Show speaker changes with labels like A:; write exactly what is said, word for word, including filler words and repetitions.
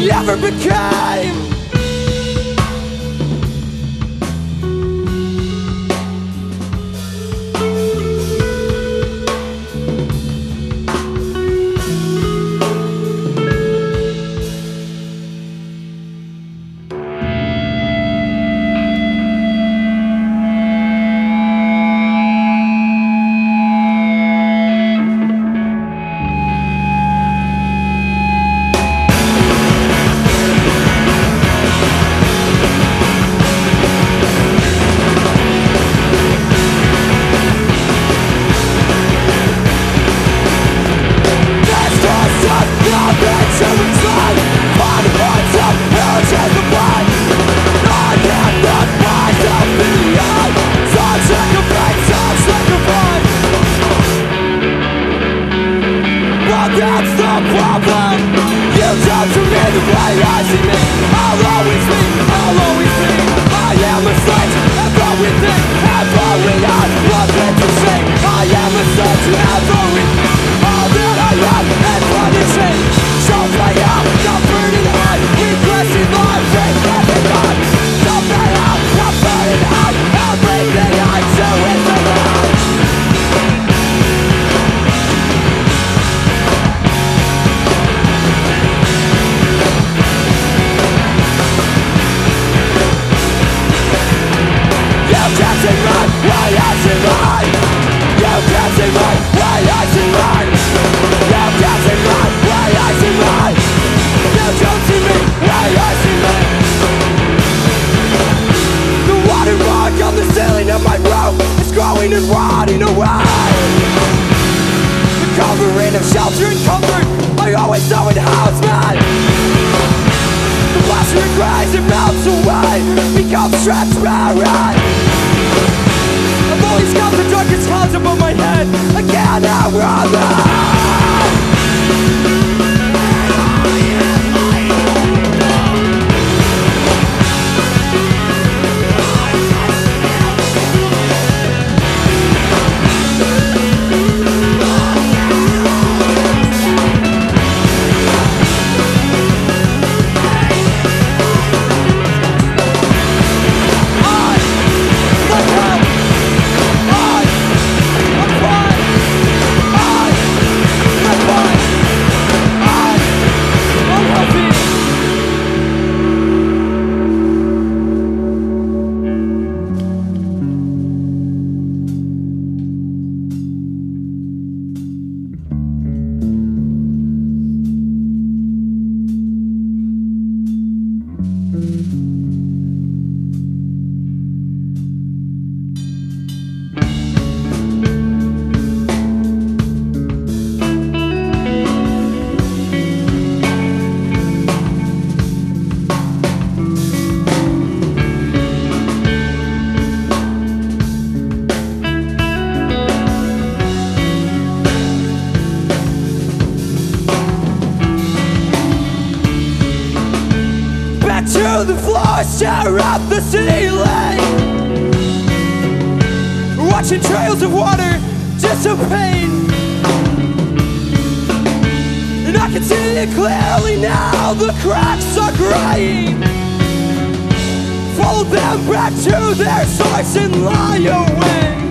A: ever became. That's the problem. You don't to me the way I see me. I'll always be, I'll always be. I am a sight, everything, every eye. Nothing to say. I am a sight to every. All that I am and what is change. Shows my out, not burning high. Regressing life, regretting God. Stop my out, not burning high. Everything I do is around. You can't see my way I see mine. You can't see my way I see mine. You can't see my way I see mine. You don't see me way I see me. The watermark on the ceiling of my room is growing and rotting away. The covering of shelter and comfort I always know it housed me. The plaster and grace it melts away, becomes transparent. I've always got the darkest clouds above my head. I can't outrun them. To the floor, stare at the ceiling, watching trails of water dissipate. And I can see it clearly now, the cracks are graying. Follow them back to their source and lie away.